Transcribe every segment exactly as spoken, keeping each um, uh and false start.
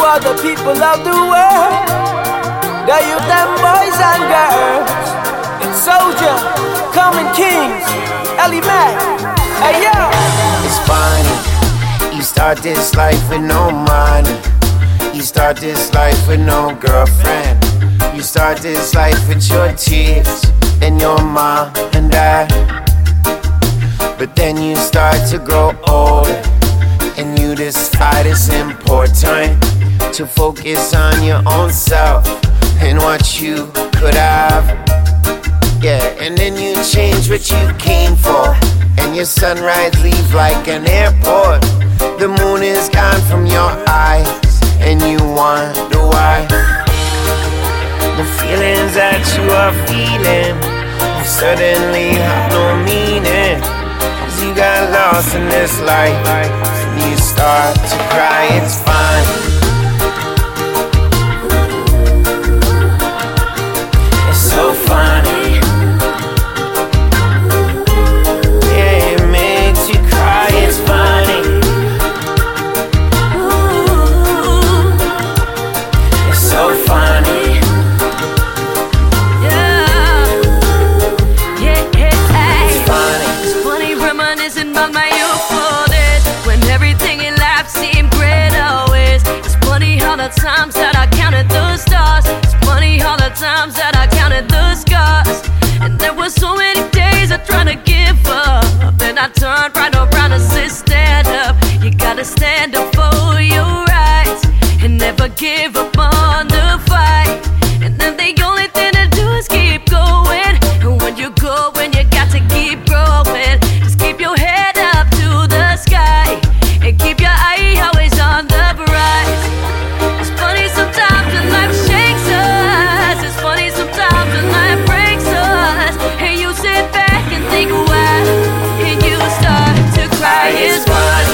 for the people of the world, the youth, them boys and girls. It's Soldier, Common Kings, Ellie Mac, hey yo. It's funny, you start this life with no money. You start this life with no girlfriend. You start this life with your tears and your mom and dad. But then you start to grow older, and you decide it's important to focus on your own self and what you could have. Yeah, and then you change what you came for, and your sunrise leaves like an airport. The moon is gone from your eyes, and you wonder why. The feelings that you are feeling suddenly have no meaning, 'cause you got lost in this life, and you start to cry. It's fine. It's so funny. Yeah, it makes you cry. It's funny. It's so funny. Times that I counted the stars. It's funny all the times that I counted the scars. And there were so many days I tried to give up, then I turned right around and said stand up. You gotta stand up for your rights and never give up on the fight. And then the only thing to do is keep going. And when you go, when you got to keep growing, just keep your head up to the sky and keep your eye always on the prize. Sometimes when life shakes us, it's funny sometimes when life breaks us, and you sit back and think a while, and you start to cry. It's funny.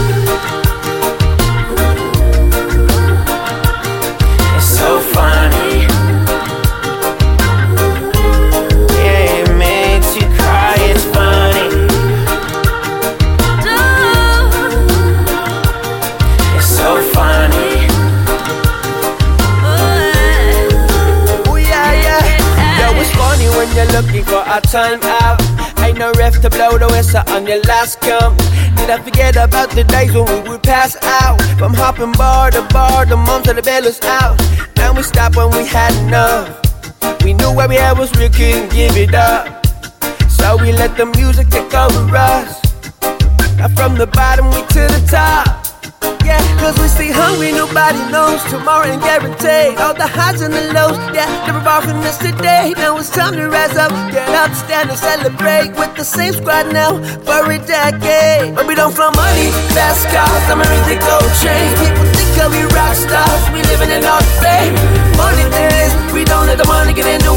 It's so funny. Yeah, it makes you cry. It's funny. It's so funny. When you're looking for a time out, ain't no ref to blow the whistle on your last count. Did I forget about the days when we would pass out? From hopping bar to bar, the moms and the bellows out. Now we stop when we had enough. We knew where we had was we couldn't give it up, so we let the music take over us. Now from the bottom we to the top. Yeah, 'cause we stay hungry, nobody knows tomorrow ain't guaranteed. All the highs and the lows, yeah, never far from this today. Now it's time to rise up, get up, stand and celebrate with the same squad now for a decade. But we don't flow money, fast cars, I'm a really gold chain. People think of we rock stars, we living in our fame. Money days, we don't let the money get in the